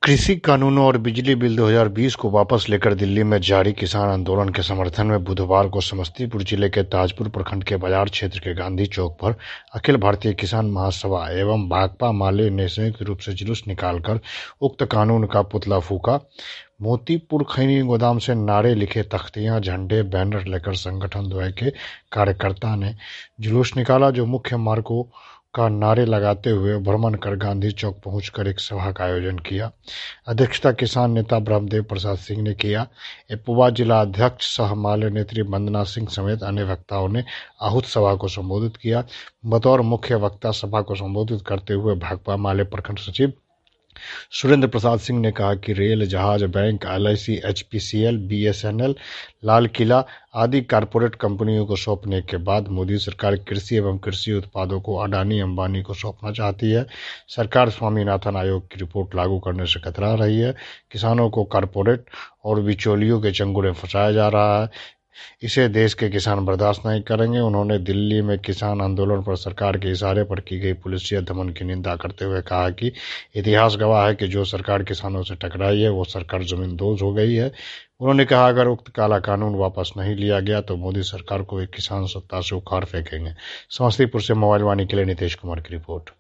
कृषि कानूनों और बिजली बिल 2020 को वापस लेकर दिल्ली में जारी किसान आंदोलन के समर्थन में बुधवार को समस्तीपुर जिले के ताजपुर प्रखंड के बाजार क्षेत्र के गांधी चौक पर अखिल भारतीय किसान महासभा एवं भाकपा माले ने संयुक्त रूप से जुलूस निकालकर उक्त कानून का पुतला फूका। मोतीपुर खैनी गोदाम से नारे लिखे तख्तियां, झंडे, बैनर लेकर संगठन द्वय के कार्यकर्ता ने जुलूस निकाला, जो मुख्य मार्गों का नारे लगाते हुए भ्रमण कर गांधी चौक पहुंचकर एक सभा का आयोजन किया। अध्यक्षता किसान नेता ब्रह्मदेव प्रसाद सिंह ने किया। एपुवा जिला अध्यक्ष सह माले नेत्री वंदना सिंह समेत अन्य वक्ताओं ने आहूत सभा को संबोधित किया। बतौर मुख्य वक्ता सभा को संबोधित करते हुए भाकपा माले प्रखंड सचिव सुरेंद्र प्रसाद सिंह ने कहा कि रेल, जहाज, bank, LIC, HPCL, BSNL, Lal Qila आदि कारपोरेट कंपनियों को सौंपने के बाद मोदी सरकार कृषि एवं कृषि उत्पादों को अडानी अंबानी को सौंपना चाहती है। सरकार स्वामीनाथन आयोग की रिपोर्ट लागू करने से कतरा रही है। किसानों को कारपोरेट और बिचौलियों के चंगुल में फंसाया जा रहा है। इसे देश के किसान बर्दाश्त नहीं करेंगे। उन्होंने दिल्ली में किसान आंदोलन पर सरकार के इशारे पर की गई पुलिसिया दमन की निंदा करते हुए कहा कि इतिहास गवाह है कि जो सरकार किसानों से टकराई है वो सरकार जमींदोज हो गई है। उन्होंने कहा, अगर उक्त काला कानून वापस नहीं लिया गया तो मोदी सरकार को एक किसान सत्ता से उखाड़ फेंकेंगे। समस्तीपुर से मोबाइल वाणी के लिए नितेश कुमार की रिपोर्ट।